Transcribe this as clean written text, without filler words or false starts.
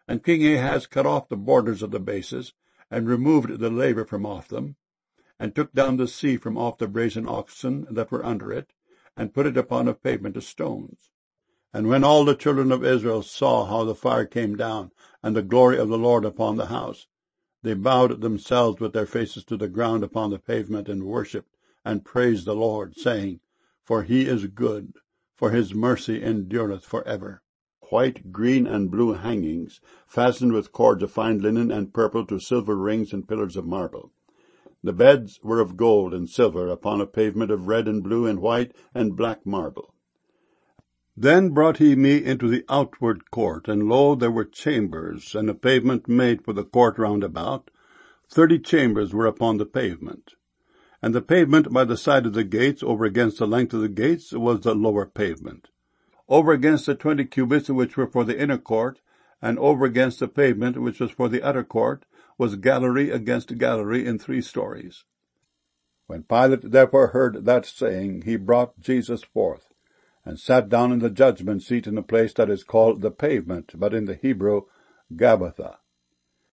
And King Ahaz cut off the borders of the bases, and removed the laver from off them, and took down the sea from off the brazen oxen that were under it, and put it upon a pavement of stones. And when all the children of Israel saw how the fire came down, and the glory of the Lord upon the house, they bowed themselves with their faces to the ground upon the pavement, and worshipped, and praised the Lord, saying, For he is good, for his mercy endureth for ever. White, green, and blue hangings, fastened with cords of fine linen and purple to silver rings and pillars of marble. The beds were of gold and silver, upon a pavement of red and blue and white and black marble. Then brought he me into the outward court, and lo, there were chambers, and a pavement made for the court round about. 30 chambers were upon the pavement. And the pavement by the side of the gates, over against the length of the gates, was the lower pavement. Over against the 20 cubits which were for the inner court, and over against the pavement which was for the outer court, was gallery against gallery in 3 stories. When Pilate therefore heard that saying, he brought Jesus forth, and sat down in the judgment seat in a place that is called the Pavement, but in the Hebrew, Gabbatha.